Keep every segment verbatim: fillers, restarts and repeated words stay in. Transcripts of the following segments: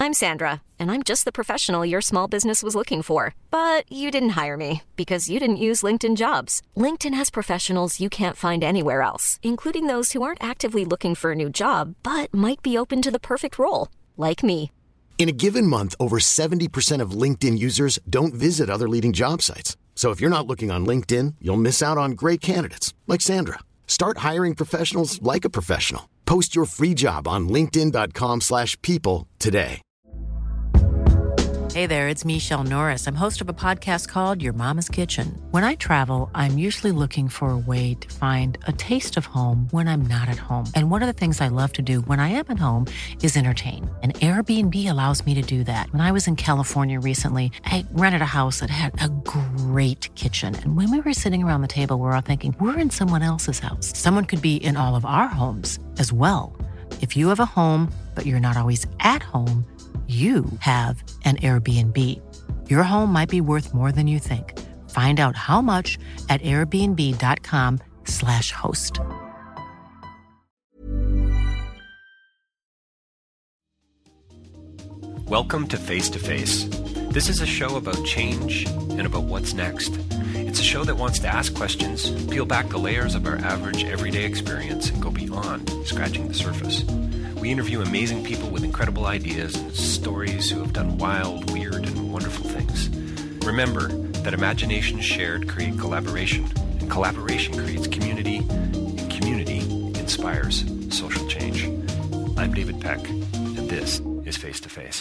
I'm Sandra, and I'm just the professional your small business was looking for. But you didn't hire me because you didn't use LinkedIn Jobs. LinkedIn has professionals you can't find anywhere else, including those who aren't actively looking for a new job, but might be open to the perfect role, like me. In a given month, over seventy percent of LinkedIn users don't visit other leading job sites. So if you're not looking on LinkedIn, you'll miss out on great candidates like Sandra. Start hiring professionals like a professional. Post your free job on linkedin dot com slash people today. Hey there, it's Michelle Norris. I'm host of a podcast called Your Mama's Kitchen. When I travel, I'm usually looking for a way to find a taste of home when I'm not at home. And one of the things I love to do when I am at home is entertain. And Airbnb allows me to do that. When I was in California recently, I rented a house that had a great kitchen. And when we were sitting around the table, we were all thinking, we're in someone else's house. Someone could be in all of our homes as well. If you have a home, but you're not always at home, you have an Airbnb. Your home might be worth more than you think. Find out how much at airbnb.com slash host. Welcome to Face to Face. This is a show about change and about what's next. It's a show that wants to ask questions, peel back the layers of our average everyday experience, and go beyond scratching the surface. We interview amazing people with incredible ideas and stories who have done wild, weird, and wonderful things. Remember that imagination shared create collaboration, and collaboration creates community, and community inspires social change. I'm David Peck, and this is Face to Face.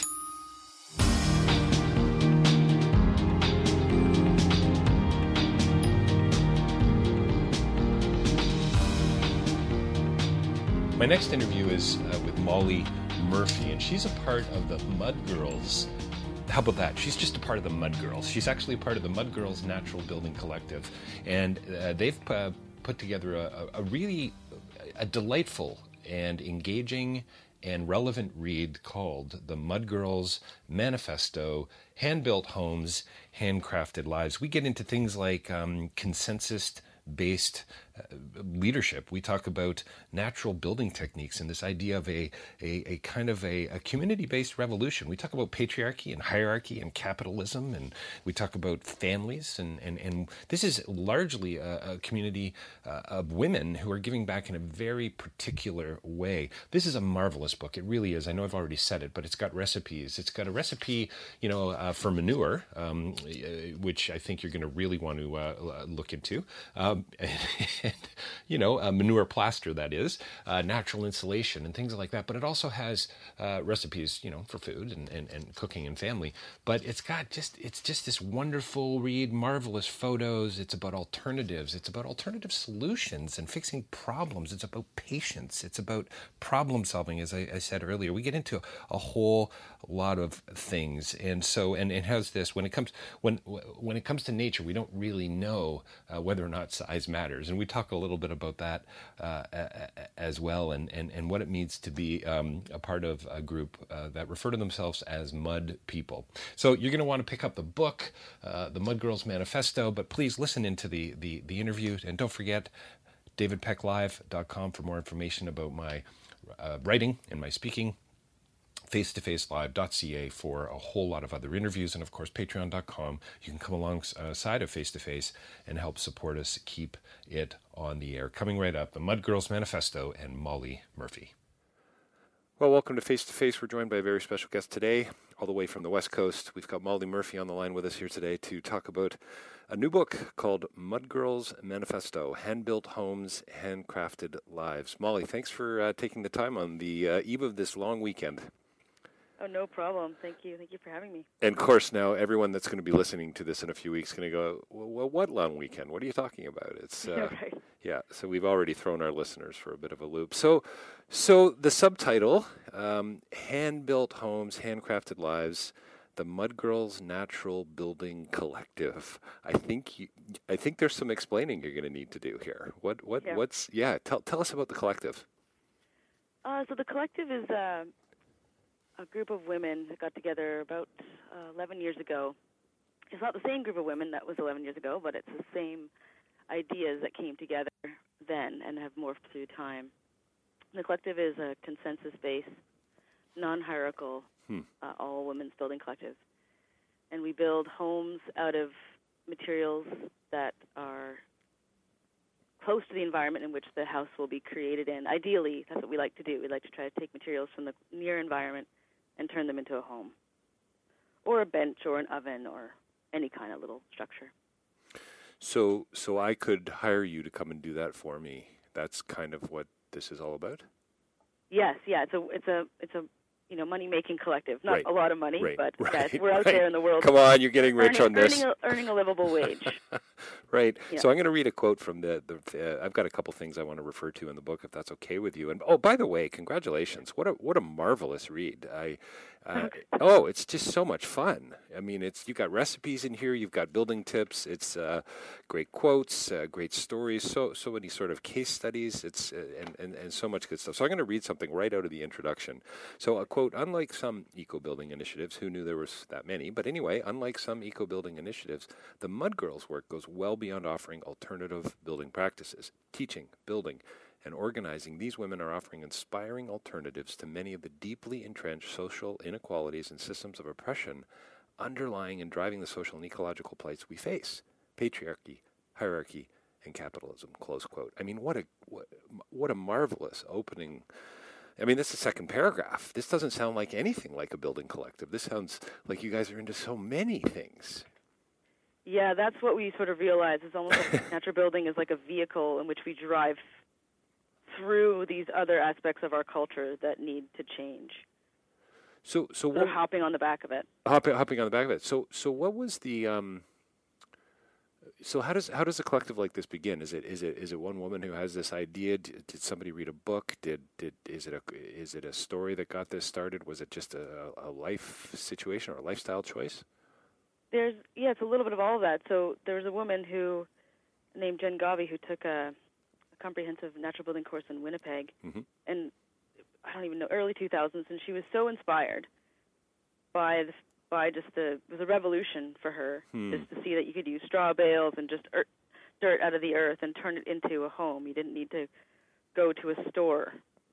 My next interview is uh, with Molly Murphy, and she's a part of the Mud Girls. How about that? She's just a part of the Mud Girls. She's actually a part of the Mud Girls Natural Building Collective, and uh, they've uh, put together a, a really a delightful and engaging and relevant read called The Mud Girls Manifesto, Hand-Built Homes, Handcrafted Lives. We get into things like um, consensus-based Uh, leadership. We talk about natural building techniques and this idea of a a, a kind of a, a community-based revolution. We talk about patriarchy and hierarchy and capitalism, and we talk about families, and and, and this is largely a, a community uh, of women who are giving back in a very particular way. This is a marvelous book. It really is. I know I've already said it, but it's got recipes. It's got a recipe, you know, uh, for manure, um, which I think you're going to really want to uh, look into. Um, And, you know, a manure plaster, that is, uh, natural insulation and things like that. But it also has uh, recipes, you know, for food and, and, and cooking and family. But it's got just, it's just this wonderful read, marvelous photos. It's about alternatives. It's about alternative solutions and fixing problems. It's about patience. It's about problem solving, as I, I said earlier. We get into a whole lot of things. And so, and it has this, when it comes, when, when it comes to nature, we don't really know uh, whether or not size matters. And we talk a little bit about that uh, as well, and, and, and what it means to be um, a part of a group uh, that refer to themselves as Mud People. So you're going to want to pick up the book, uh, the Mud Girls Manifesto, but please listen into the, the, the interview, and don't forget david peck live dot com for more information about my uh, writing and my speaking. face to face live dot c a for a whole lot of other interviews, and of course patreon dot com. You can come alongside of Face to Face and help support us keep it on the air. Coming right up, the Mud Girls Manifesto and Molly Murphy. Well, welcome to Face to Face. We're joined by a very special guest today, all the way from the West Coast. We've got Molly Murphy on the line with us here today to talk about a new book called Mud Girls Manifesto, Hand-Built Homes, Handcrafted Lives. Molly, thanks for uh, taking the time on the uh, eve of this long weekend. Oh, no problem. Thank you. Thank you for having me. And, of course, now everyone that's going to be listening to this in a few weeks is going to go, well, what long weekend? What are you talking about? It's uh, right. Yeah, so we've already thrown our listeners for a bit of a loop. So so the subtitle, um, Hand-Built Homes, Handcrafted Lives, the Mud Girls Natural Building Collective. I think you, I think there's some explaining you're going to need to do here. What what yeah. what's yeah? Tell tell us about the collective. Uh, so the collective is uh, a group of women that got together about uh, eleven years ago. It's not the same group of women that was eleven years ago, but it's the same ideas that came together then and have morphed through time. The collective is a consensus-based, non-hierarchical Hmm. uh, all women's building collective. And we build homes out of materials that are close to the environment in which the house will be created in. Ideally, that's what we like to do. We like to try to take materials from the near environment and turn them into a home, or a bench, or an oven, or any kind of little structure. So, so I could hire you to come and do that for me. That's kind of what this is all about. Yes, yeah, it's a, it's a, it's a, you know, money-making collective. Not Right. a lot of money, Right. but Right. yes, we're out Right. there in the world. Come on, you're getting rich earning, on this. Earning a, earning a livable wage. Right. Yeah. So I'm going to read a quote from the, the uh, I've got a couple things I want to refer to in the book, if that's okay with you. And oh, by the way, congratulations. What a what a marvelous read. I uh, oh, it's just so much fun. I mean, it's you've got recipes in here, you've got building tips, it's uh, great quotes, uh, great stories, so so many sort of case studies, it's uh, and, and and so much good stuff. So I'm going to read something right out of the introduction. So a quote, unlike some eco-building initiatives, who knew there was that many, but anyway, unlike some eco-building initiatives, the Mud Girls work goes well beyond offering alternative building practices. Teaching, building, and organizing, these women are offering inspiring alternatives to many of the deeply entrenched social inequalities and systems of oppression underlying and driving the social and ecological plights we face. Patriarchy, hierarchy, and capitalism, close quote. I mean, what a what, what a marvelous opening. I mean, this is the second paragraph. This doesn't sound like anything like a building collective. This sounds like you guys are into so many things. Yeah, that's what we sort of realize. It's almost like natural building is like a vehicle in which we drive through these other aspects of our culture that need to change. So, so We're what, hopping on the back of it. hopping, hopping on the back of it. So, so what was the? Um, so how does how does a collective like this begin? Is it is it is it one woman who has this idea? Did, did somebody read a book? Did did is it a is it a story that got this started? Was it just a, a life situation or a lifestyle choice? There's yeah, it's a little bit of all of that. So there was a woman who named Jen Gavi who took a, a comprehensive natural building course in Winnipeg, Mm-hmm. and I don't even know early two thousands, and she was so inspired by the, by just the it was a revolution for her Hmm. just to see that you could use straw bales and just earth, dirt out of the earth and turn it into a home. You didn't need to go to a store.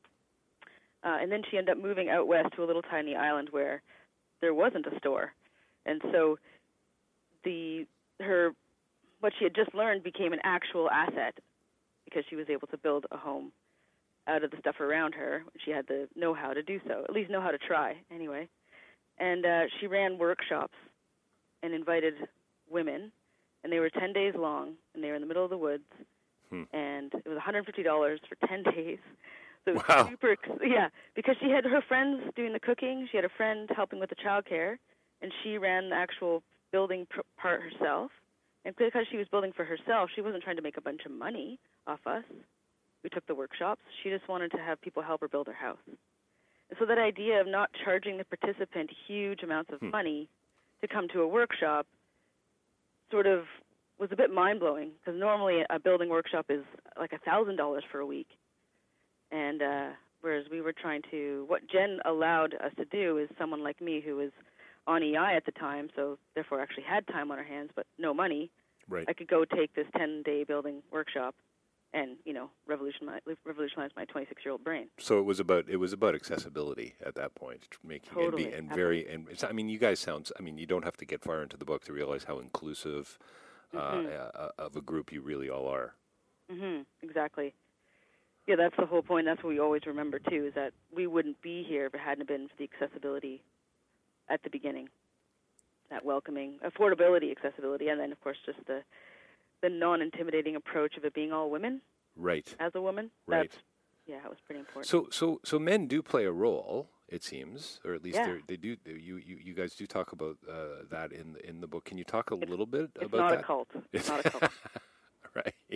Uh, and then she ended up moving out west to a little tiny island where there wasn't a store, and so the her what she had just learned became an actual asset because she was able to build a home out of the stuff around her. She had the know-how to do so, at least know how to try, anyway. And uh, she ran workshops and invited women, and they were ten days long, and they were in the middle of the woods, Hmm. and it was one hundred fifty dollars for ten days. So it was Wow. super, yeah, because she had her friends doing the cooking, she had a friend helping with the childcare, and she ran the actual building pr- part herself. And because she was building for herself, she wasn't trying to make a bunch of money off us. We took the workshops. She just wanted to have people help her build her house. And so that idea of not charging the participant huge amounts of Hmm. money to come to a workshop sort of was a bit mind-blowing, because normally a building workshop is like one thousand dollars for a week. And uh, whereas we were trying to, what Jen allowed us to do is someone like me who was on E I at the time, so therefore actually had time on her hands but no money, Right. I could go take this ten-day building workshop and, you know, revolutionize, revolutionize my twenty-six-year-old brain. So it was about it was about accessibility at that point, making Totally, and, be, and very and it's, I mean, you guys sound. I mean, you don't have to get far into the book to realize how inclusive uh, Mm-hmm. uh, of a group you really all are. Mm-hmm, exactly. Yeah, that's the whole point. That's what we always remember, too, is that we wouldn't be here if it hadn't been for the accessibility at the beginning, that welcoming, affordability, accessibility, and then, of course, just the the non-intimidating approach of it being all women Right. as a woman. Right. That's, yeah, that was pretty important. So so so men do play a role, it seems, or at least Yeah. they're they do. You, you you guys do talk about uh, that in in the book. Can you talk a little bit it's about not that? a cult. It's not a cult. Right.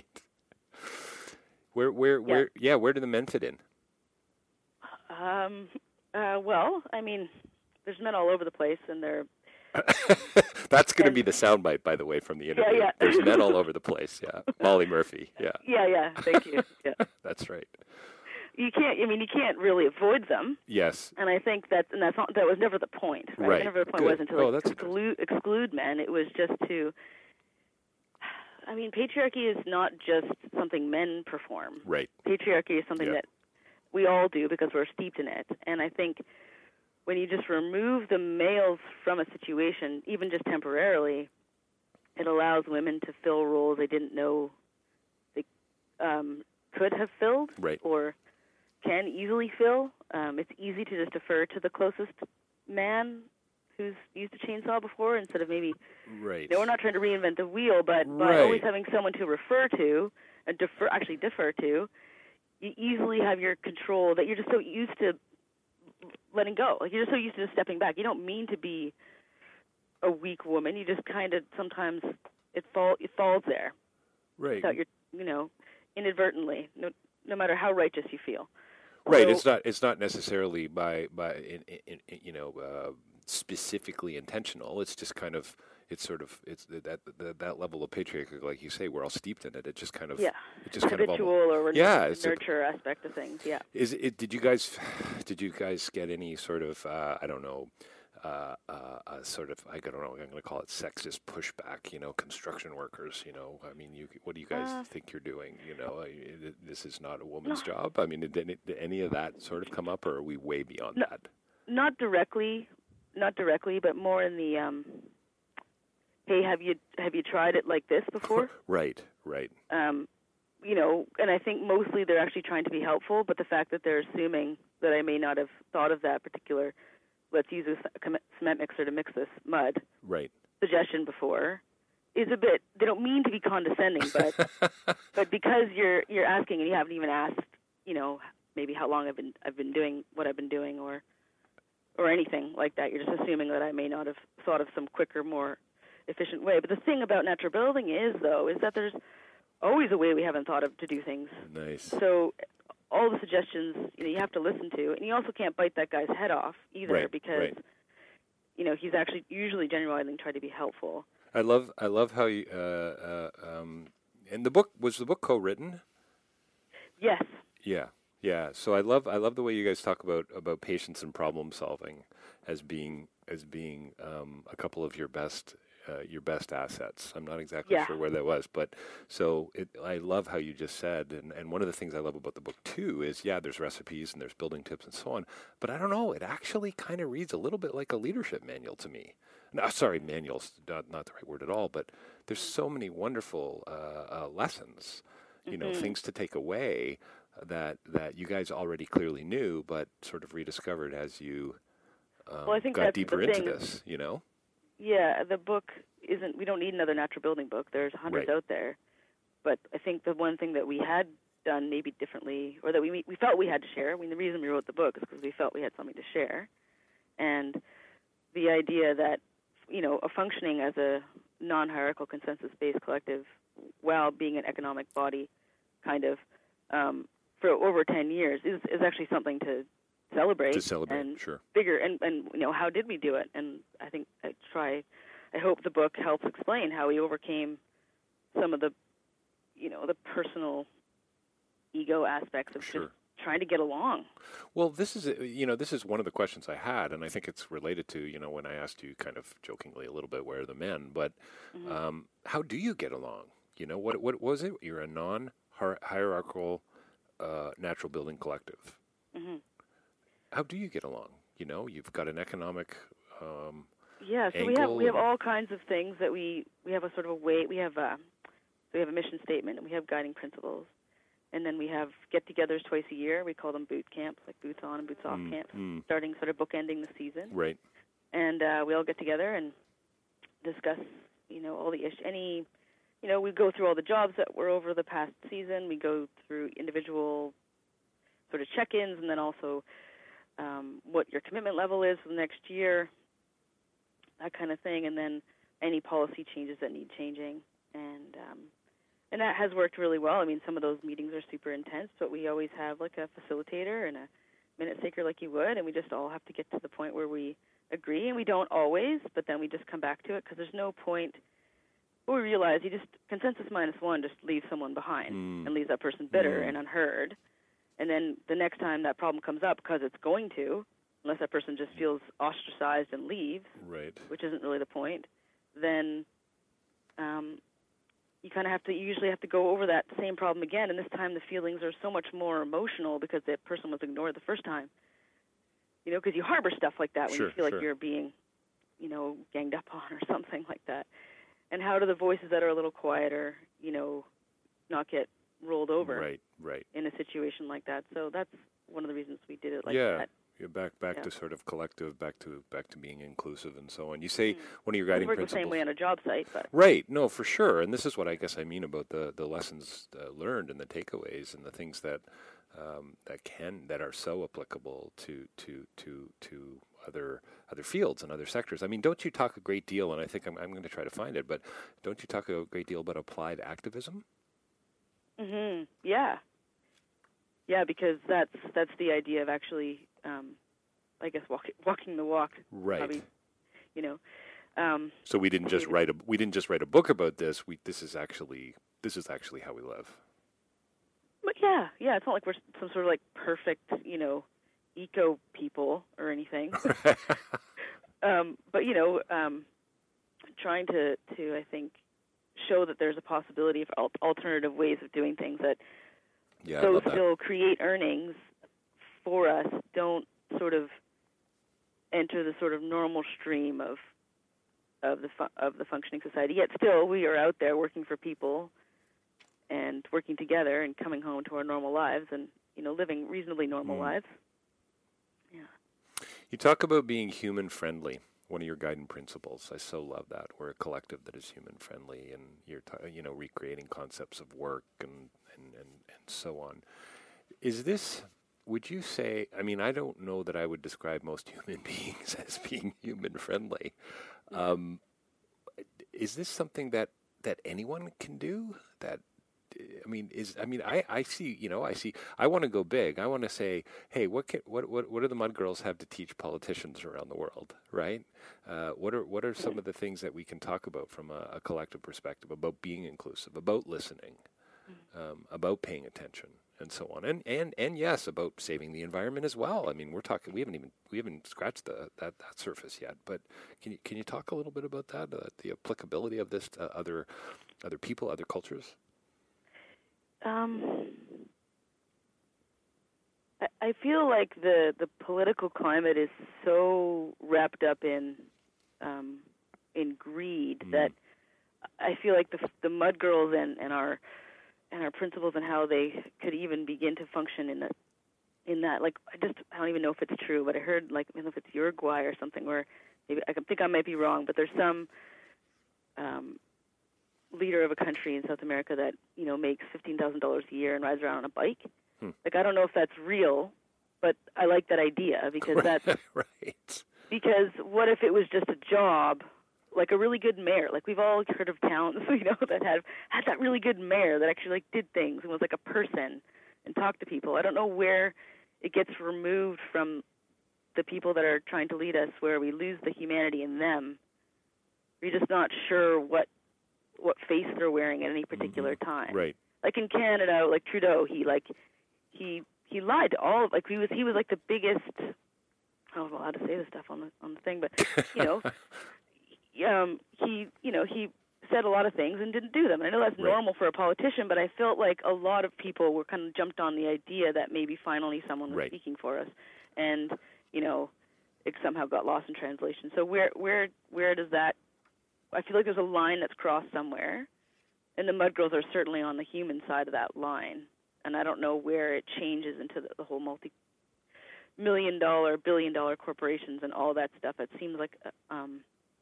Where where Yeah. where yeah where do the men fit in? Um, uh, well, I mean, there's men all over the place, and they're That's going to And- be the soundbite, by the way, from the interview. yeah. There's men all over the place. Yeah, Molly Murphy. Yeah, yeah, yeah. Thank you. Yeah, that's right. you can't. I mean, you can't really avoid them, Yes. and I think that, and that's not. That was never the point. Right. Right. Never the point Good. wasn't to Oh, like that's exclude, exclude men. It was just to. I mean, patriarchy is not just something men perform. Right. Patriarchy is something Yeah. that we all do because we're steeped in it, and I think when you just remove the males from a situation, even just temporarily, it allows women to fill roles they didn't know they um, could have filled right. or can easily fill. Um, it's easy to just defer to the closest man who's used a chainsaw before instead of maybe, right. you know, we're not trying to reinvent the wheel, but right. by always having someone to refer to and defer, actually defer to, you easily have your control that you're just so used to letting go. Like, you're just so used to just stepping back. You don't mean to be a weak woman. You just kind of sometimes it fall it falls there. Right. Without your, you know, inadvertently, no no matter how righteous you feel. Right. So, it's not it's not necessarily by by in, in, in, you know uh, specifically intentional. It's just kind of it's sort of it's that that, that level of patriarchy, like you say, we're all steeped in it. It just kind of yeah, it just kind habitual of or yeah, it's nurture a, aspect of things. Yeah. Is it? Did you guys did you guys get any sort of uh, I don't know. Uh, uh, uh, sort of, I don't know, I'm going to call it sexist pushback, you know, construction workers, you know, I mean, you, what do you guys uh, think you're doing? You know, I, this is not a woman's no. job. I mean, did any, did any of that sort of come up, or are we way beyond no, that? Not directly, not directly, but more in the, um, hey, have you have you tried it like this before? right, right. Um, you know, and I think mostly they're actually trying to be helpful, but the fact that they're assuming that I may not have thought of that particular let's use a cement mixer to mix this mud right. suggestion before is a bit, they don't mean to be condescending, but but because you're you're asking and you haven't even asked, you know, maybe how long I've been I've been doing what I've been doing or or anything like that. You're just assuming that I may not have thought of some quicker, more efficient way. But the thing about natural building is, though, is that there's always a way we haven't thought of to do things. Nice. So all the suggestions, you know, you have to listen to, and you also can't bite that guy's head off either, right, because, right. you know, he's actually usually genuinely trying to be helpful. I love, I love how you. Uh, uh, um, and the book was the book co-written? Yes. Yeah, yeah. So I love, I love the way you guys talk about about patience and problem solving as being as being um, a couple of your best. Uh, your best assets. I'm not exactly yeah. sure where that was, but so it, I love how you just said, and, and one of the things I love about the book too is, yeah, there's recipes and there's building tips and so on, but I don't know, it actually kind of reads a little bit like a leadership manual to me. No, sorry, manual's not, not the right word at all, but there's so many wonderful uh, uh, lessons, you mm-hmm. know, things to take away that that you guys already clearly knew, but sort of rediscovered as you um, well, I think got that's deeper the into thing. this, you know? Yeah, the book isn't, we don't need another natural building book. There's hundreds right. out there. But I think the one thing that we had done maybe differently, or that we we felt we had to share, I mean, the reason we wrote the book is because we felt we had something to share. And the idea that, you know, a functioning as a non-hierarchical consensus-based collective while being an economic body kind of um, for over ten years is, is actually something to celebrate. To celebrate, and sure. Figure, and, and, you know, how did we do it? And I think I try, I hope the book helps explain how we overcame some of the, you know, the personal ego aspects of sure. just trying to get along. Well, this is, you know, this is one of the questions I had, and I think it's related to, you know, when I asked you kind of jokingly a little bit, where are the men? But Mm-hmm. um, how do you get along? You know, what what was it? You're a non-hierarchical uh, natural building collective. Mm-hmm. How do you get along? You know, you've got an economic um, yeah. So we have we have all kinds of things that we we have a sort of a way we have a we have a mission statement and we have guiding principles, and then we have get-togethers twice a year. We call them boot camps, like boots on and boots off mm, camps, mm. starting sort of bookending the season. Right. And uh, we all get together and discuss, you know, all the issues. Any, you know, we go through all the jobs that were over the past season. We go through individual sort of check-ins, and then also um, what your commitment level is for the next year, that kind of thing, and then any policy changes that need changing. And um, and that has worked really well. I mean, some of those meetings are super intense, but we always have like a facilitator and a minute taker like you would, and we just all have to get to the point where we agree, and we don't always, but then we just come back to it because there's no point. Well, we realize you just, consensus minus one just leaves someone behind mm. and leaves that person bitter mm. and unheard. And then the next time that problem comes up, because it's going to, unless that person just feels ostracized and leaves, right. which isn't really the point, then um, you kind of have to, you usually have to go over that same problem again, and this time the feelings are so much more emotional because that person was ignored the first time. you know, because you harbor stuff like that when Sure, you feel sure. like you're being, you know, ganged up on or something like that. And how do the voices that are a little quieter, you know, not get rolled over Right, right. in a situation like that? So that's one of the reasons we did it like yeah. that. You're back back Yeah. to sort of collective, back to back to being inclusive and so on. You say Mm. one of your Doesn't guiding work principles. the same way on a job site, but Right. No, for sure. And this is what I guess I mean about the, the lessons uh, learned and the takeaways and the things that um, that can that are so applicable to to to to other other fields and other sectors. I mean, don't you talk a great deal? And I think I'm I'm going to try to find it. But don't you talk a great deal about applied activism? hmm yeah, yeah, because that's that's the idea of actually, um, I guess, walk, walking the walk. Right. Probably, you know. Um, So we didn't just write a we didn't just write a book about this. We this is actually this is actually how we live. But yeah, yeah, it's not like we're some sort of like perfect, you know, eco people or anything. um, but you know, um, trying to, to I think show that there's a possibility of al- alternative ways of doing things that Yeah, I so love that. still create earnings for us, don't sort of enter the sort of normal stream of of the fu- of the functioning society. Yet still, we are out there working for people and working together and coming home to our normal lives and, you know, living reasonably normal Mm. lives. Yeah. You talk about being human friendly. One of your guiding principles. I so love that. We're a collective that is human friendly, and you're t- you know recreating concepts of work and, and and and so on. Is this? Would you say? I mean, I don't know that I would describe most human beings as being human friendly. Um, is this something that that anyone can do? That I mean, is I mean, I, I see, you know, I see. I want to go big. I want to say, hey, what can what what what do the Mud Girls have to teach politicians around the world, right? Uh, what are what are some of the things that we can talk about from a, a collective perspective about being inclusive, about listening, um, about paying attention, and so on, and and and yes, about saving the environment as well. I mean, we're talking. We haven't even we haven't scratched the that, that surface yet. But can you can you talk a little bit about that? Uh, the applicability of this to other other people, other cultures. Um, I, I feel like the, the political climate is so wrapped up in um, in greed Mm. that I feel like the the Mud Girls and, and our and our principles and how they could even begin to function in that in that like I just I don't even know if it's true, but I heard like I don't know if it's Uruguay or something where maybe I think I might be wrong, but there's some um, leader of a country in South America that, you know, makes fifteen thousand dollars a year and rides around on a bike. Hmm. Like, I don't know if that's real, but I like that idea because that's, right. because what if it was just a job, like a really good mayor? Like, we've all heard of towns, you know, that have had that really good mayor that actually, like, did things and was like a person and talked to people. I don't know where it gets removed from the people that are trying to lead us, where we lose the humanity in them. We're just not sure what what face they're wearing at any particular Mm-hmm. time. Right. Like in Canada, like Trudeau, he like he he lied to all of, like he was he was like the biggest. I don't know how to say this stuff on the on the thing, but you know, um, he you know he said a lot of things and didn't do them. And I know that's Right. normal for a politician, but I felt like a lot of people were kind of jumped on the idea that maybe finally someone was Right. speaking for us, and you know, it somehow got lost in translation. So where where where does that? I feel like there's a line that's crossed somewhere, and the Mud Girls are certainly on the human side of that line. And I don't know where it changes into the, the whole multi-million dollar, billion dollar corporations and all that stuff. It seems like uh, um,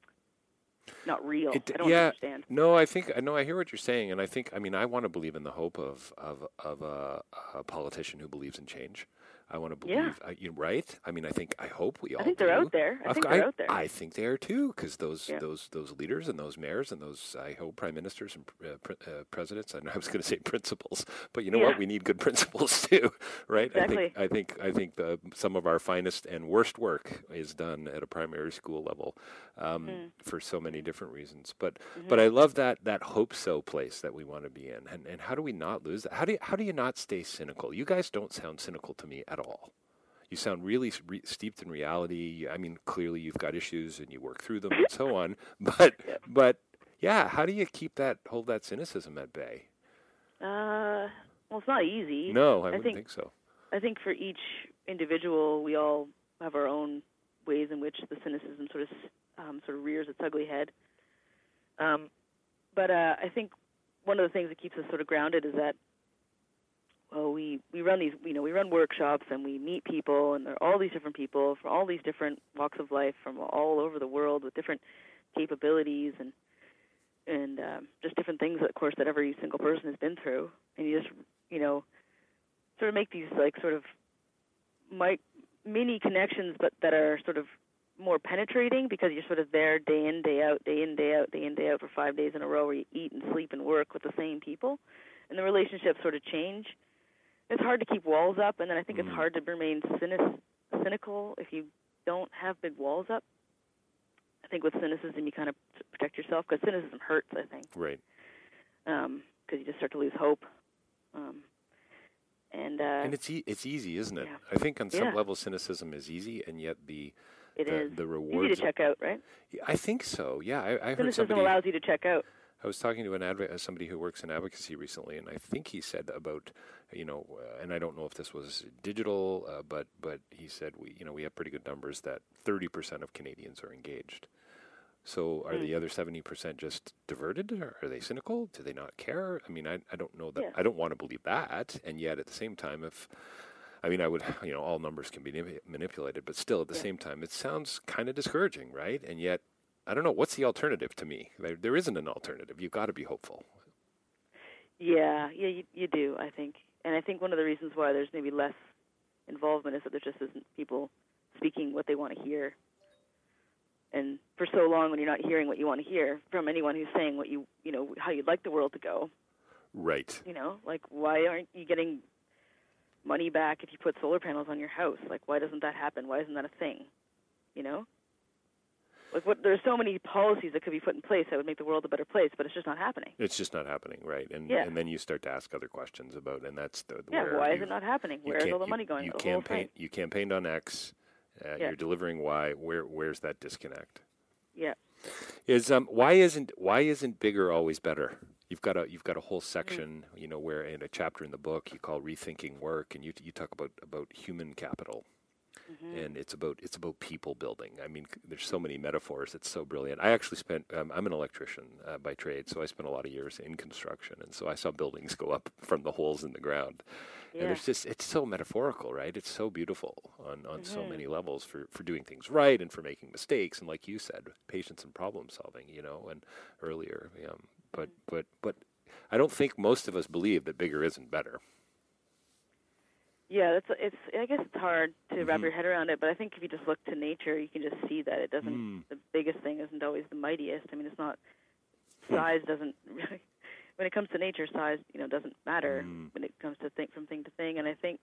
not real. It- I don't yeah, understand. No, I think I know. I hear what you're saying, and I think I mean I want to believe in the hope of of of a, a politician who believes in change. I want to believe, Yeah. uh, you right? I mean, I think I hope we all. I think they're do. out there. I Of think cou- they're I, out there. I think they are too, because those Yeah. those those leaders and those mayors and those I hope prime ministers and uh, pre- uh, presidents. I know I was going to say principals, but you know Yeah. what? We need good principles too, right? Exactly. I think I think I think the, some of our finest and worst work is done at a primary school level, um, Mm. for so many different reasons. But Mm-hmm. but I love that that hope so place that we want to be in, and and how do we not lose that? How do you, how do you not stay cynical? You guys don't sound cynical to me at all. You sound really s- re- steeped in reality. I mean, clearly you've got issues and you work through them and so on. But but yeah, how do you keep that hold that cynicism at bay? Uh, well, it's not easy. No, I I wouldn't think- think so. I think for each individual, we all have our own ways in which the cynicism sort of um, sort of rears its ugly head. Um, but uh, I think one of the things that keeps us sort of grounded is that, well, we, we run these, you know, we run workshops and we meet people, and there are all these different people from all these different walks of life from all over the world with different capabilities and and um, just different things, of course, that every single person has been through. And you just, you know, sort of make these like sort of mi- mini connections, but that are sort of more penetrating because you're sort of there day in, day out, day in, day out, day in, day out for five days in a row where you eat and sleep and work with the same people. And the relationships sort of change. It's hard to keep walls up, and then I think mm. it's hard to remain cynic- cynical if you don't have big walls up. I think with cynicism you kind of protect yourself because cynicism hurts, I think. Right. Because um, you just start to lose hope. Um, and uh, and it's e- it's easy, isn't it? Yeah. I think on some yeah. level cynicism is easy, and yet the it the, is. the rewards... easy to check out, right? I think so, yeah. I, I heard Cynicism somebody... allows you to check out. I was talking to an adv- somebody who works in advocacy recently, and I think he said about, you know, uh, and I don't know if this was digital, uh, but but he said we, you know, we have pretty good numbers that thirty percent of Canadians are engaged. So are mm. the other seventy percent just diverted, or are they cynical? Do they not care? I mean, I I don't know that. Yeah. I don't want to believe that, and yet at the same time, if I mean, I would, you know, all numbers can be manip- manipulated, but still at the yeah. same time, it sounds kind of discouraging, right? And yet, I don't know, what's the alternative to me? There, there isn't an alternative. You've got to be hopeful. Yeah, yeah, you, you do, I think. And I think one of the reasons why there's maybe less involvement is that there just isn't people speaking what they want to hear. And for so long, when you're not hearing what you want to hear from anyone who's saying what you, you know, how you'd like the world to go. Right. You know, like, why aren't you getting money back if you put solar panels on your house? Like, why doesn't that happen? Why isn't that a thing? You know? Like, what, there's so many policies that could be put in place that would make the world a better place, but it's just not happening. It's just not happening, right? And yeah. and then you start to ask other questions about, and that's the yeah. where Why is it not happening? Where is all the you, money going? You the campaign. You campaigned on X. Uh, yeah. You're delivering Y. Where where's that disconnect? Yeah. Is um why isn't why isn't bigger always better? You've got a you've got a whole section, mm. you know, where in a chapter in the book you call rethinking work, and you you talk about about human capital. Mm-hmm. And it's about it's about people building. I mean, there's so many metaphors. It's so brilliant. I actually spent. Um, I'm an electrician uh, by trade, so I spent a lot of years in construction, and so I saw buildings go up from the holes in the ground. Yeah. And there's just it's so metaphorical, right? It's so beautiful on, on mm-hmm. so many levels for, for doing things right and for making mistakes, and like you said, patience and problem solving. You know, and earlier, um, but mm-hmm. but but I don't think most of us believe that bigger isn't better. Yeah, it's it's. I guess it's hard to mm-hmm. wrap your head around it, but I think if you just look to nature, you can just see that it doesn't. Mm. The biggest thing isn't always the mightiest. I mean, it's not. Size doesn't really. When it comes to nature, size you know doesn't matter mm. when it comes to think from thing to thing. And I think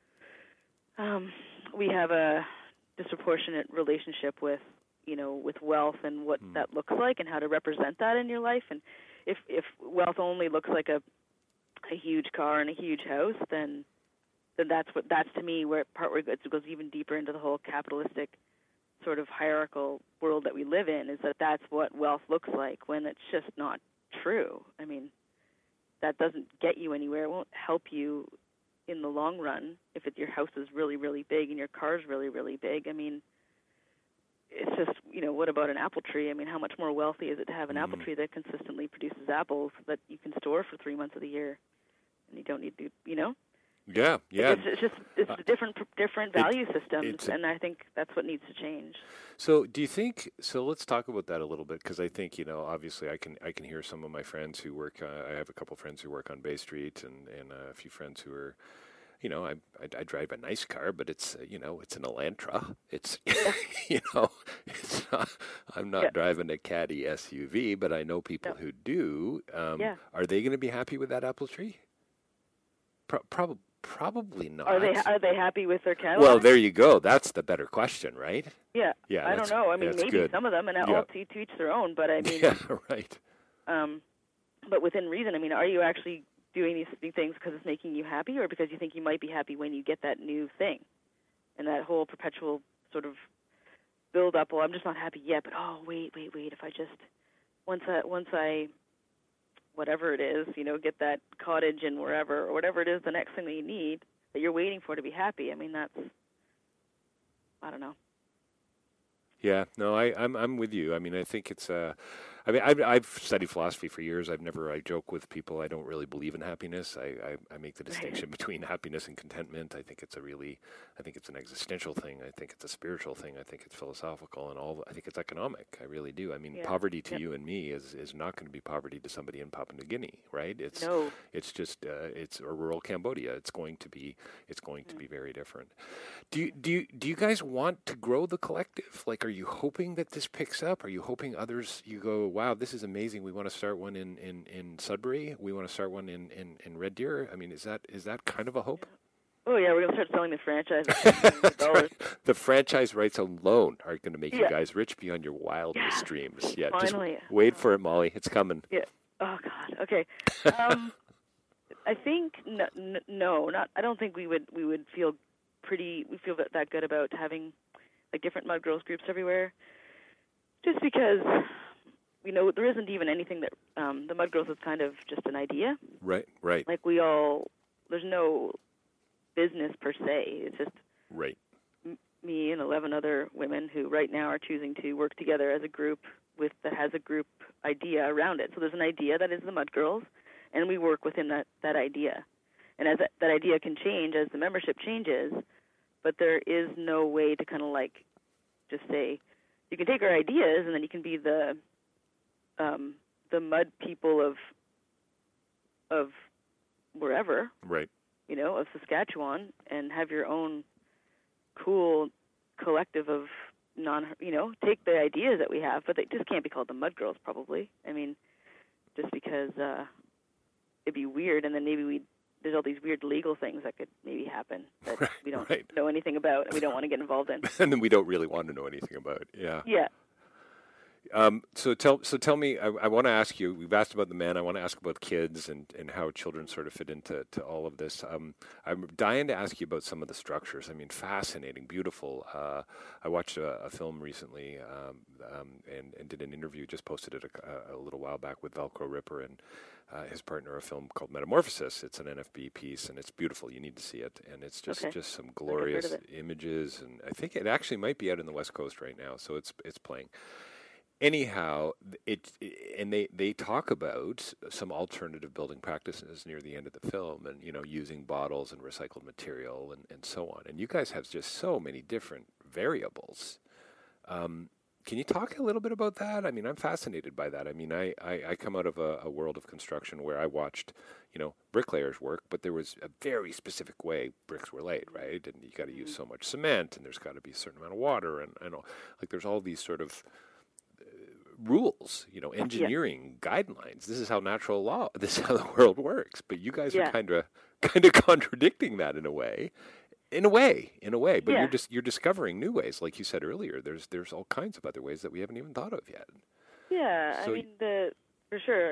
um, we have a disproportionate relationship with you know with wealth and what mm. that looks like and how to represent that in your life. And if if wealth only looks like a a huge car and a huge house, then then that's what that's to me where part where it goes even deeper into the whole capitalistic sort of hierarchical world that we live in, is that that's what wealth looks like, when it's just not true. I mean, that doesn't get you anywhere. It won't help you in the long run if it, your house is really, really big and your car's really, really big. I mean, it's just, you know, what about an apple tree? I mean, how much more wealthy is it to have an mm. apple tree that consistently produces apples that you can store for three months of the year and you don't need to, you know? Yeah, yeah. It's, it's just it's a different different value it, systems, and I think that's what needs to change. So, do you think? So, let's talk about that a little bit, because I think you know, obviously, I can I can hear some of my friends who work. Uh, I have a couple of friends who work on Bay Street, and and uh, a few friends who are, you know, I, I I drive a nice car, but it's uh, you know, it's an Elantra. It's you know, it's not, I'm not yeah. driving a Caddy S U V, but I know people no. who do. Um, yeah. Are they going to be happy with that apple tree? Pro- probably. Probably not. Are they are they happy with their Cadillac? Well, there you go. That's the better question, right? Yeah. Yeah. I don't know. I mean, maybe good. some of them, and yeah. all to, to each their own. But I mean, yeah, right. Um, but within reason. I mean, are you actually doing these things because it's making you happy, or because you think you might be happy when you get that new thing, and that whole perpetual sort of build up? Well, I'm just not happy yet, but oh, wait, wait, wait. If I just once I once I whatever it is, you know, get that cottage in wherever, or whatever it is, the next thing that you need, that you're waiting for to be happy. I mean, that's I don't know. Yeah, no, I, I'm I'm with you. I mean, I think it's uh, I mean, I've, I've studied philosophy for years. I've never, I joke with people, I don't really believe in happiness. I, I, I make the distinction between happiness and contentment. I think it's a really, I think it's an existential thing. I think it's a spiritual thing. I think it's philosophical and all. I think it's economic. I really do. I mean, Yeah. poverty to Yep. you and me is, is not going to be poverty to somebody in Papua New Guinea, right? It's No. it's just uh, it's a rural Cambodia. It's going to be it's going to be very different. Do you do you do you guys want to grow the collective? Like, are you hoping that this picks up? Are you hoping others? You go, wow, this is amazing. We want to start one in, in, in Sudbury. We want to start one in, in, in Red Deer. I mean, is that is that kind of a hope? Oh yeah, we're gonna start selling the franchise. For That's dollars. right. The franchise rights alone are going to make you Yeah. guys rich beyond your wildest Yes. dreams. Yeah, Finally. just wait for it, Molly. It's coming. Yeah. Oh God. Okay. Um, I think no, n- no, not. I don't think we would we would feel pretty. We feel that, that good about having like different Mud Girls groups everywhere, just because you know there isn't even anything that um, the Mud Girls is kind of just an idea. Right, right, Like we all, there's no business per se. It's just right. m- me and eleven other women who right now are choosing to work together as a group with that has a group idea around it. So there's an idea that is the Mud Girls, and we work within that, that idea. And as that, that idea can change as the membership changes, but there is no way to kind of like just say, you can take our ideas and then you can be the um, the mud people of of wherever, Right. you know, of Saskatchewan, and have your own cool collective of non, you know, take the ideas that we have, but they just can't be called the Mud Girls probably. I mean, just because uh, it'd be weird, and then maybe we there's all these weird legal things that could maybe happen that Right, we don't right. know anything about and we don't want to get involved in. And then we don't really want to know anything about. Yeah. Yeah. Um, so tell so tell me. I, I want to ask you. We've asked about the men. I want to ask about kids and, and how children sort of fit into to all of this. Um, I'm dying to ask you about some of the structures. I mean, fascinating, beautiful. Uh, I watched a, a film recently um, um, and and did an interview. Just posted it a, a little while back with Velcro Ripper and uh, his partner. A film called Metamorphosis. It's an N F B piece and it's beautiful. You need to see it. And it's just Okay. just some heard glorious of it. images. And I think it actually might be out in the West Coast right now. So it's it's playing. Anyhow, it, and they, they talk about some alternative building practices near the end of the film, and you know, using bottles and recycled material and, and so on. And you guys have just so many different variables. Um, can you talk a little bit about that? I mean, I'm fascinated by that. I mean, I, I, I come out of a, a world of construction where I watched, you know, bricklayers work, but there was a very specific way bricks were laid, right? And you got to use so much cement, and there's got to be a certain amount of water, and and all, like there's all these sort of rules, you know, engineering yeah. guidelines. This is how natural law, this is how the world works. But you guys yeah. are kind of kind of contradicting that in a way, in a way, in a way. But yeah. you're just you're discovering new ways, like you said earlier. There's there's all kinds of other ways that we haven't even thought of yet. Yeah, So I mean, the for sure.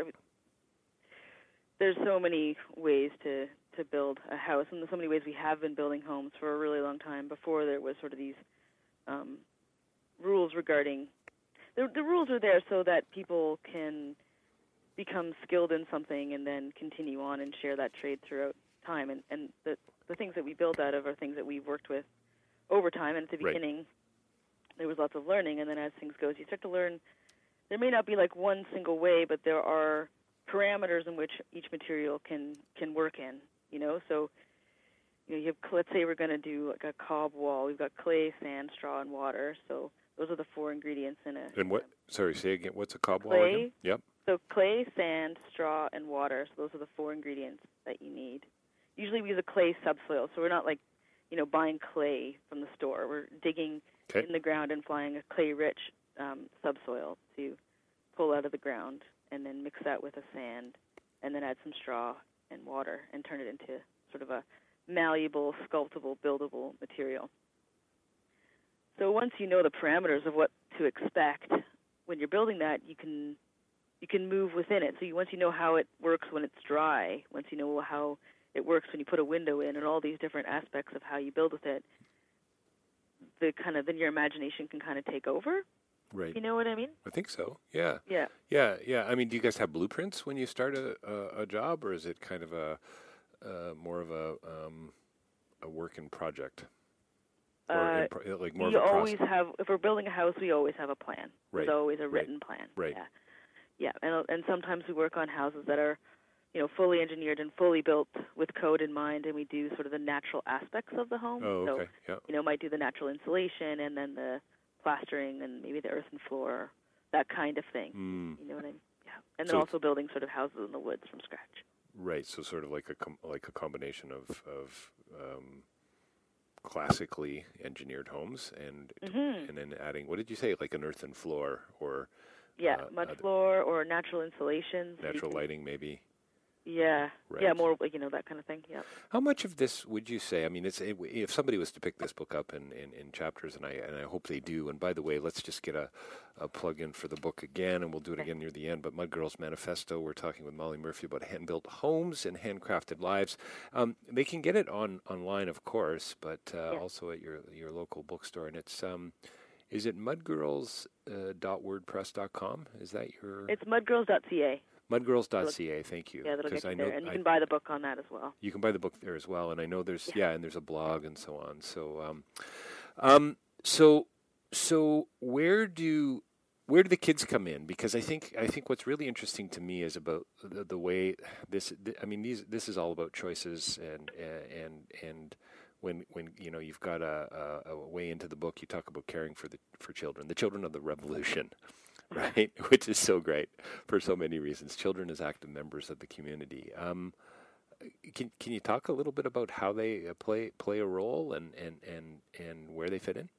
There's so many ways to to build a house, and there's so many ways we have been building homes for a really long time. Before there was sort of these um, rules regarding. The, the rules are there so that people can become skilled in something and then continue on and share that trade throughout time. And, and the, the things that we build out of are things that we've worked with over time. And at the Right. beginning, there was lots of learning. And then as things go, you start to learn. There may not be like one single way, but there are parameters in which each material can, can work in, you know. So, you know, you have, let's say we're going to do like a cob wall. We've got clay, sand, straw, and water. So those are the four ingredients in it. And what? Sorry, say again. What's a cob wall Clay. again? Yep. So clay, sand, straw, and water. So those are the four ingredients that you need. Usually we use a clay subsoil, so we're not like, you know, buying clay from the store. We're digging Okay. in the ground and flying a clay-rich um, subsoil to pull out of the ground, and then mix that with a sand, and then add some straw and water, and turn it into sort of a malleable, sculptable, buildable material. So once you know the parameters of what to expect when you're building that, you can you can move within it. So you, once you know how it works when it's dry, once you know how it works when you put a window in, and all these different aspects of how you build with it, the kind of then your imagination can kind of take over. Right. You know what I mean? I think so. Yeah. Yeah. Yeah. Yeah. I mean, do you guys have blueprints when you start a, a, a job, or is it kind of a uh, more of a um, a work in project? Or Uh, in pro- like more we of a process? always have, if we're building a house, we always have a plan. Right. There's always a Right. written plan. Right. Yeah. Yeah, and and sometimes we work on houses that are, you know, fully engineered and fully built with code in mind, and we do sort of the natural aspects of the home. Oh, okay. So, Yeah. you know, might do the natural insulation and then the plastering and maybe the earthen floor, that kind of thing. Mm. You know what I mean? Yeah. And then So also building sort of houses in the woods from scratch. Right. So sort of like a com- like a combination of of um, classically engineered homes and Mhm. and then adding, what did you say, like an earthen floor or Yeah, uh, mud other- floor or natural insulation. so you natural can- lighting maybe? Yeah. Yeah, Right. more, you know, that kind of thing. Yeah. How much of this would you say? I mean, it's it, if somebody was to pick this book up in, in, in chapters, and I and I hope they do. And by the way, let's just get a, a plug in for the book again, and we'll do it again near the end. But Mud Girls Manifesto, we're talking with Molly Murphy about hand-built homes and handcrafted lives. Um, they can get it on online, of course, but uh, Yeah. also at your your local bookstore. And it's um, is it mudgirls dot wordpress dot com? Is that your? It's mudgirls dot c a. mudgirls dot c a. Thank you. Yeah, that'll get 'Cause I you know there. And you I- can buy the book on that as well. You can buy the book there as well, and I know there's yeah, Yeah. and there's a blog and so on. So, um, um, so, so where do where do the kids come in? Because I think I think what's really interesting to me is about the, the way this. Th- I mean, these this is all about choices and and and when when you know you've got a, a, a way into the book, you talk about caring for the for children, the children of the revolution. Right, which is so great for so many reasons. Children as active members of the community. Um, can can you talk a little bit about how they uh, play play a role and, and, and, and where they fit in?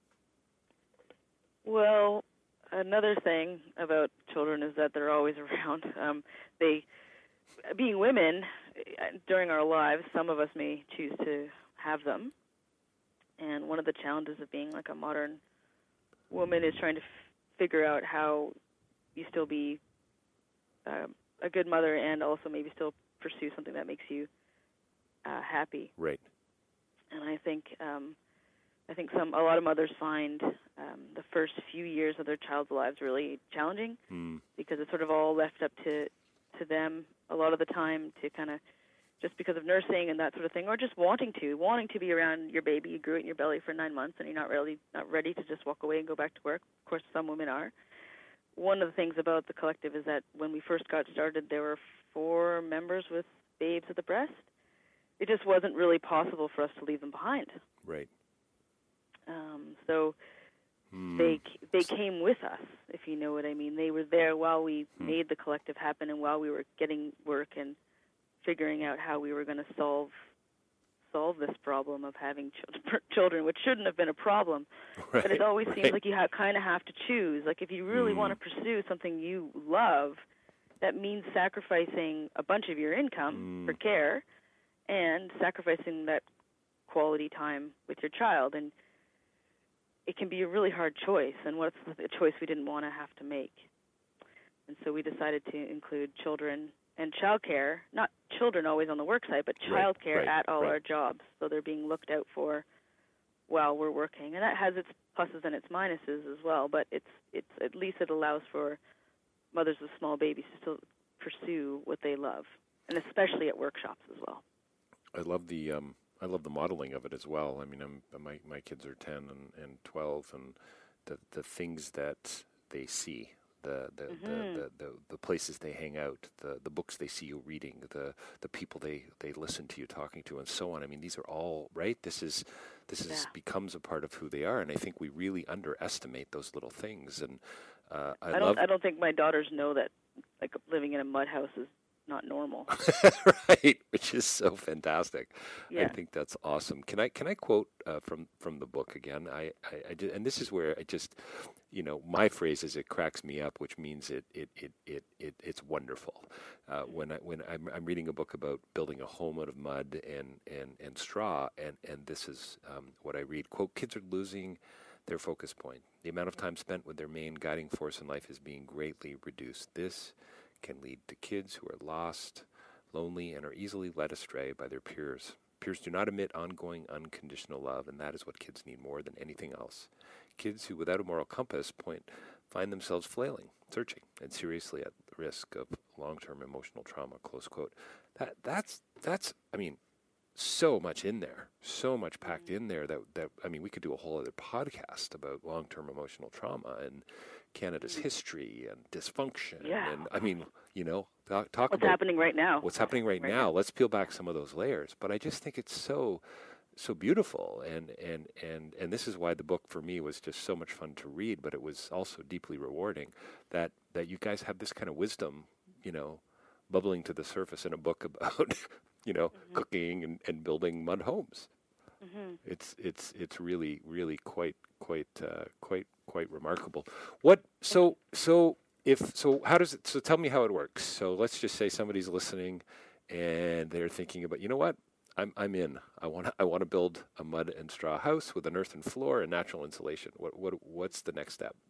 Well, another thing about children is that they're always around. Um, they, being women, uh, during our lives, some of us may choose to have them. And one of the challenges of being like a modern woman is trying to f- figure out how you still be um, a good mother and also maybe still pursue something that makes you uh, happy. Right. And I think um, I think some a lot of mothers find um, the first few years of their child's lives really challenging Mm. because it's sort of all left up to to them a lot of the time to kind of just because of nursing and that sort of thing, or just wanting to wanting to be around your baby. You grew it in your belly for nine months, and you're not really not ready to just walk away and go back to work. Of course, some women are. One of the things about the collective is that when we first got started, there were four members with babes at the breast. It just wasn't really possible for us to leave them behind. Right. Um, so Mm. they they came with us, if you know what I mean. They were there while we Hmm. made the collective happen and while we were getting work and figuring out how we were going to solve solve this problem of having ch- children, which shouldn't have been a problem. Right. But it always right. seems like you ha- kind of have to choose. Like if you really Mm. want to pursue something you love, that means sacrificing a bunch of your income Mm. for care and sacrificing that quality time with your child. And it can be a really hard choice, and what's a choice we didn't want to have to make. And so we decided to include children and childcare, not children always on the work site, but Right, childcare right, at all right. our jobs. So they're being looked out for while we're working. And that has its pluses and its minuses as well, but it's it's at least it allows for mothers with small babies to still pursue what they love, and especially at workshops as well. I love the um, I love the modeling of it as well. I mean, I'm, my my kids are ten and, and twelve, and the the things that they see, the the, Mhm. the, the, the the places they hang out, the the books they see you reading, the the people they, they listen to you talking to, and so on. I mean, these are all right. This is this is Yeah. becomes a part of who they are, and I think we really underestimate those little things. And uh, I, I, love don't I don't think my daughters know that like living in a mud house is not normal. right, which is so fantastic. I Yeah. think that's awesome. Can I can I quote uh, from from the book again? I, I, I did, and this is where I just, you know, my phrase is it cracks me up, which means it it it it, it it's wonderful. Uh, when I when I'm, I'm reading a book about building a home out of mud and and and straw, and and this is um, what I read. Quote: Kids are losing their focus point. The amount of time spent with their main guiding force in life is being greatly reduced. This can lead to kids who are lost, lonely, and are easily led astray by their peers. Peers do not emit ongoing, unconditional love, and that is what kids need more than anything else. Kids who, without a moral compass, point find themselves flailing, searching, and seriously at risk of long-term emotional trauma. Close quote. That that's that's. I mean, so much in there, so much packed in there that, that, I mean, we could do a whole other podcast about long-term emotional trauma and Canada's history and dysfunction. Yeah. And I mean, you know, talk, talk what's about happening right now. what's happening right, right now. now. Let's peel back some of those layers. But I just think it's so, so beautiful. And, and, and, and this is why the book for me was just so much fun to read, but it was also deeply rewarding that, that you guys have this kind of wisdom, you know, bubbling to the surface in a book about, you know, mm-hmm. cooking and, and building mud homes. Mm-hmm. It's it's it's really really quite quite uh, quite quite remarkable. What so so if so how does it so tell me how it works. So let's just say somebody's listening and they're thinking about, you know what, I'm I'm in. I want to I want to build a mud and straw house with an earthen floor and natural insulation. What what what's the next step?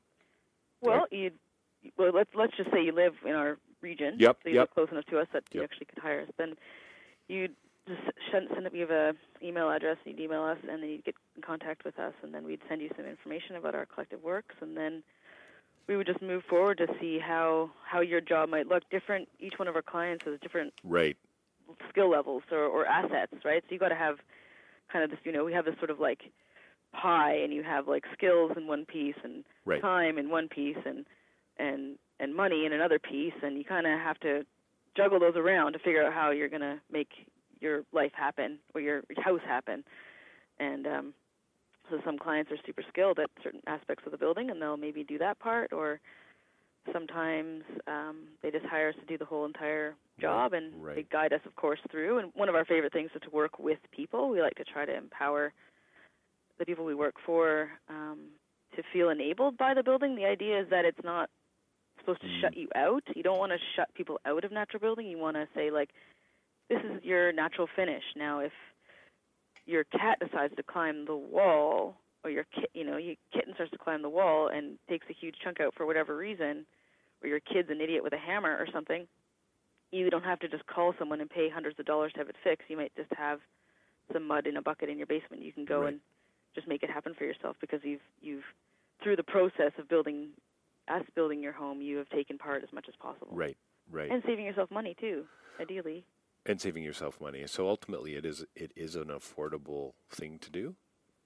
Well, you well let's let's just say you live in our region. Yep. So you yep. live close enough to us that yep. you actually could hire us. Then you just send, send up. You have a email address. You'd email us, and then you'd get in contact with us, and then we'd send you some information about our collective works, and then we would just move forward to see how how your job might look. Different. Each one of our clients has different right skill levels or, or assets, right? So you got to have kind of this. You know, we have this sort of like pie, and you have like skills in one piece, and right. time in one piece, and and and money in another piece, and you kind of have to juggle those around to figure out how you're going to make your life happen or your house happen. And um, so some clients are super skilled at certain aspects of the building, and they'll maybe do that part, or sometimes um, they just hire us to do the whole entire job, and right. they guide us, of course, through. And one of our favorite things is to work with people. We like to try to empower the people we work for um, to feel enabled by the building. The idea is that it's not supposed to mm. shut you out. You don't want to shut people out of natural building. You want to say, like, this is your natural finish. Now, if your cat decides to climb the wall, or your kit, you know, your kitten starts to climb the wall and takes a huge chunk out for whatever reason, or your kid's an idiot with a hammer or something, you don't have to just call someone and pay hundreds of dollars to have it fixed. You might just have some mud in a bucket in your basement. You can go right. and just make it happen for yourself, because you've you've through the process of building us building your home, you have taken part as much as possible. Right, right. And saving yourself money too, ideally. And saving yourself money. So ultimately, it is it is an affordable thing to do.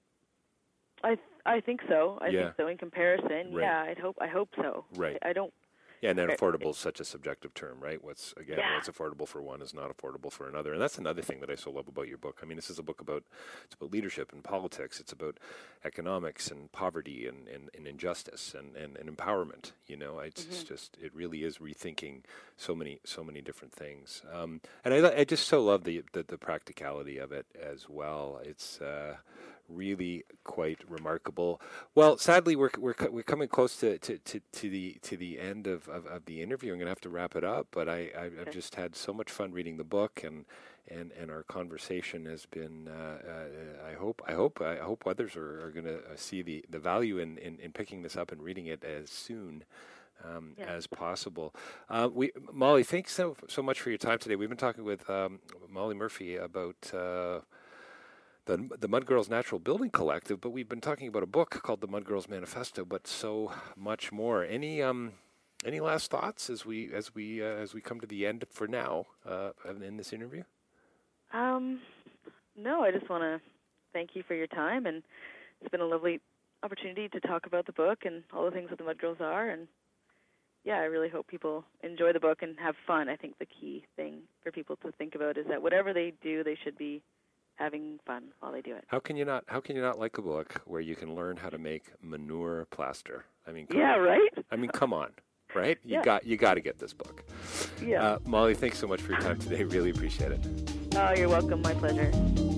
I th- I think so. I yeah. think so. In comparison, right. yeah, I'd hope I hope so. Right. I, I don't. Yeah, and then affordable is such a subjective term, right? What's again, yeah. what's affordable for one is not affordable for another, and that's another thing that I so love about your book. I mean, this is a book about it's about leadership and politics. It's about economics and poverty and, and, and injustice and, and, and empowerment. You know, it's, mm-hmm. it's just it really is rethinking so many so many different things. Um, and I I just so love the, the the practicality of it as well. It's uh, really quite remarkable. Well, sadly, we're we're we're coming close to, to, to, to the to the end of, of, of the interview. I'm going to have to wrap it up, but I, I I've just had so much fun reading the book, and and, and our conversation has been. Uh, uh, I hope I hope I hope others are, are going to see the, the value in, in, in picking this up and reading it as soon Um, yeah. as possible. Uh, we, Molly, thanks so so much for your time today. We've been talking with um, Molly Murphy about uh, the the Mud Girls Natural Building Collective, but we've been talking about a book called The Mud Girls Manifesto, but so much more. Any um, any last thoughts as we as we uh, as we come to the end for now uh, in this interview? Um, no, I just want to thank you for your time, and it's been a lovely opportunity to talk about the book and all the things that the Mud Girls are, and yeah, I really hope people enjoy the book and have fun. I think the key thing for people to think about is that whatever they do, they should be having fun while they do it. How can you not? How can you not like a book where you can learn how to make manure plaster? I mean, come yeah, on. right. I mean, come on, right? You yeah. got you got to get this book. Yeah, uh, Molly, thanks so much for your time today. Really appreciate it. Oh, you're welcome. My pleasure.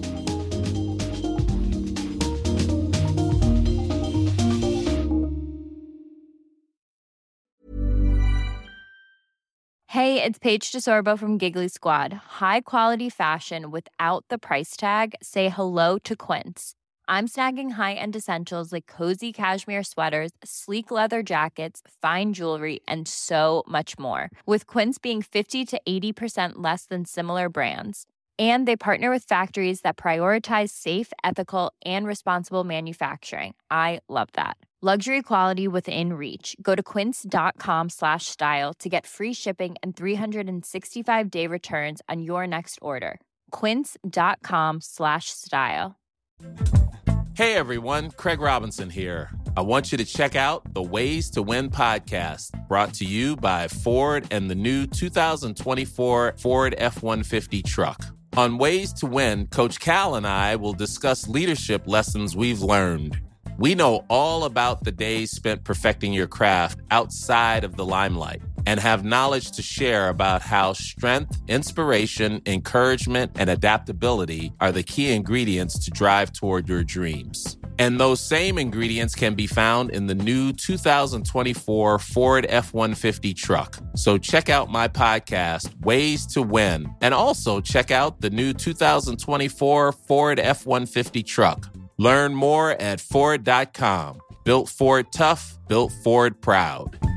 Hey, it's Paige DeSorbo from Giggly Squad. High quality fashion without the price tag. Say hello to Quince. I'm snagging high-end essentials like cozy cashmere sweaters, sleek leather jackets, fine jewelry, and so much more. With Quince being fifty to eighty percent less than similar brands. And they partner with factories that prioritize safe, ethical, and responsible manufacturing. I love that. Luxury quality within reach. Go to quince.com slash style to get free shipping and three sixty-five day returns on your next order. quince.com slash style. Hey everyone, Craig Robinson here. I want you to check out the Ways to Win podcast, brought to you by Ford and the new two thousand twenty-four Ford F one fifty truck. On Ways to Win, Coach Cal and I will discuss leadership lessons we've learned. We know all about the days spent perfecting your craft outside of the limelight and have knowledge to share about how strength, inspiration, encouragement, and adaptability are the key ingredients to drive toward your dreams. And those same ingredients can be found in the new two thousand twenty-four Ford F one fifty truck. So check out my podcast, Ways to Win, and also check out the new two thousand twenty-four Ford F one fifty truck. Learn more at Ford dot com. Built Ford tough, built Ford proud.